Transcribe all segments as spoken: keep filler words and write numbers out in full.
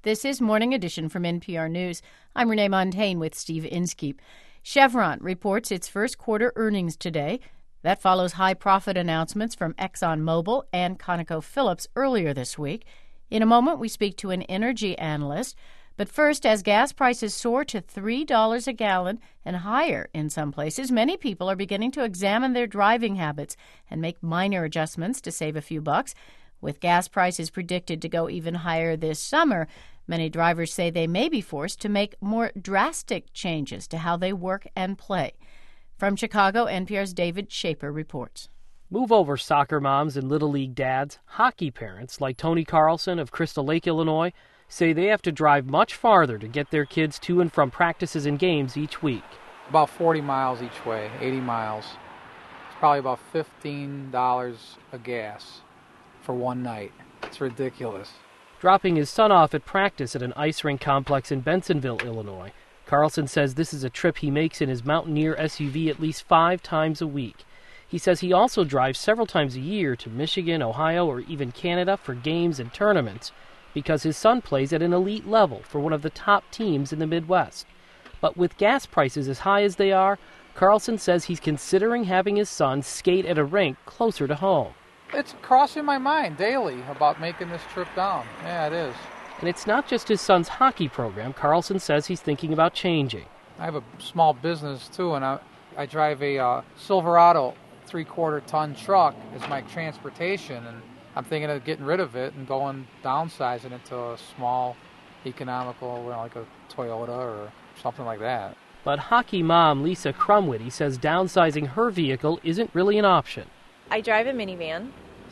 This is Morning Edition from N P R News. I'm Renee Montaigne with Steve Inskeep. Chevron reports its first quarter earnings today. That follows high profit announcements from ExxonMobil and ConocoPhillips earlier this week. In a moment, we speak to an energy analyst. But first, as gas prices soar to three dollars a gallon and higher in some places, many people are beginning to examine their driving habits and make minor adjustments to save a few bucks. With gas prices predicted to go even higher this summer, many drivers say they may be forced to make more drastic changes to how they work and play. From Chicago, N P R's David Shaper reports. Move-over soccer moms and Little League dads, hockey parents like Tony Carlson of Crystal Lake, Illinois, say they have to drive much farther to get their kids to and from practices and games each week. About forty miles each way, eighty miles. It's probably about fifteen dollars a gas for one night. It's ridiculous. Dropping his son off at practice at an ice rink complex in Bensenville, Illinois, Carlson says this is a trip he makes in his Mountaineer S U V at least five times a week. He says he also drives several times a year to Michigan, Ohio, or even Canada for games and tournaments because his son plays at an elite level for one of the top teams in the Midwest. But with gas prices as high as they are, Carlson says he's considering having his son skate at a rink closer to home. It's crossing my mind daily about making this trip down. Yeah, it is. And it's not just his son's hockey program. Carlson says he's thinking about changing. I have a small business, too, and I, I drive a uh, Silverado three-quarter ton truck as my transportation, and I'm thinking of getting rid of it and going downsizing it to a small, economical, you know, like a Toyota or something like that. But hockey mom Lisa Crumwitty says downsizing her vehicle isn't really an option. I drive a minivan,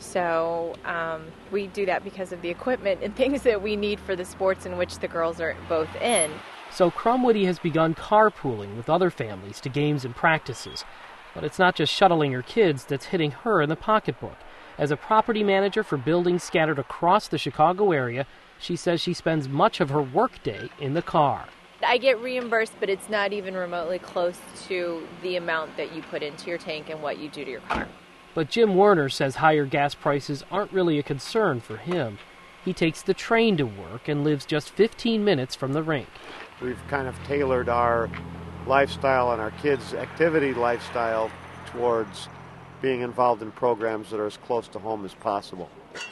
so um, we do that because of the equipment and things that we need for the sports in which the girls are both in. So Crumwitty has begun carpooling with other families to games and practices. But it's not just shuttling her kids that's hitting her in the pocketbook. As a property manager for buildings scattered across the Chicago area, she says she spends much of her workday in the car. I get reimbursed, but it's not even remotely close to the amount that you put into your tank and what you do to your car. But Jim Werner says higher gas prices aren't really a concern for him. He takes the train to work and lives just fifteen minutes from the rink. We've kind of tailored our lifestyle and our kids' activity lifestyle towards being involved in programs that are as close to home as possible.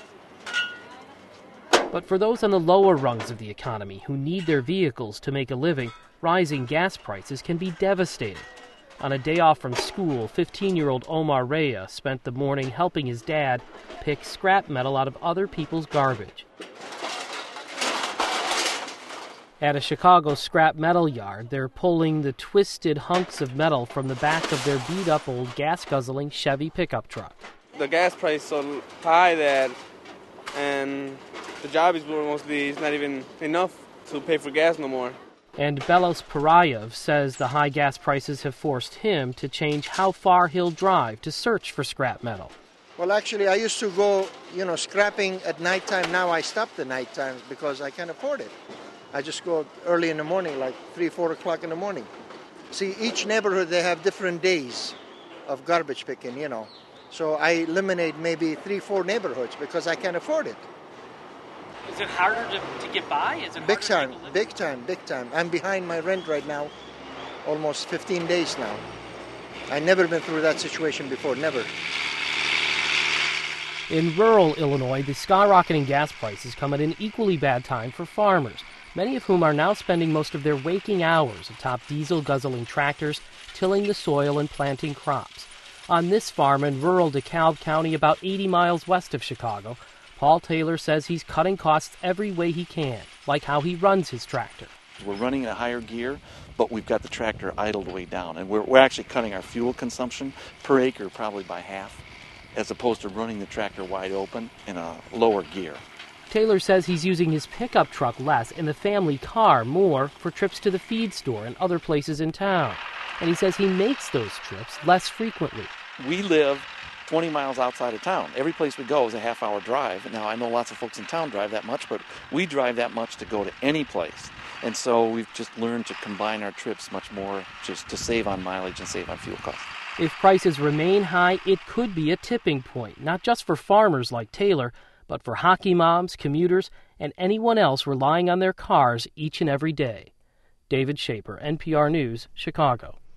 But for those on the lower rungs of the economy who need their vehicles to make a living, rising gas prices can be devastating. On a day off from school, fifteen-year-old Omar Rea spent the morning helping his dad pick scrap metal out of other people's garbage. At a Chicago scrap metal yard, they're pulling the twisted hunks of metal from the back of their beat-up old gas-guzzling Chevy pickup truck. The gas price is so high that, and the job is mostly it's not even enough to pay for gas no more. And Belos Parayev says the high gas prices have forced him to change how far he'll drive to search for scrap metal. Well, actually, I used to go, you know, scrapping at nighttime. Now I stopped at nighttime because I can't afford it. I just go early in the morning, like three, four o'clock in the morning. See, each neighborhood, they have different days of garbage picking, you know. So I eliminate maybe three, four neighborhoods because I can't afford it. Is it harder to, to get by? Is it big time, big time, big time. I'm behind my rent right now, almost fifteen days now. I've never been through that situation before, never. In rural Illinois, the skyrocketing gas prices come at an equally bad time for farmers, many of whom are now spending most of their waking hours atop diesel-guzzling tractors, tilling the soil and planting crops. On this farm in rural DeKalb County, about eighty miles west of Chicago, Paul Taylor says he's cutting costs every way he can, like how he runs his tractor. We're running at a higher gear, but we've got the tractor idled way down, and we're, we're actually cutting our fuel consumption per acre probably by half, as opposed to running the tractor wide open in a lower gear. Taylor says he's using his pickup truck less and the family car more for trips to the feed store and other places in town. And he says he makes those trips less frequently. We live twenty miles outside of town. Every place we go is a half-hour drive. Now, I know lots of folks in town drive that much, but we drive that much to go to any place. And so we've just learned to combine our trips much more just to save on mileage and save on fuel costs. If prices remain high, it could be a tipping point, not just for farmers like Taylor, but for hockey moms, commuters, and anyone else relying on their cars each and every day. David Shaper, N P R News, Chicago.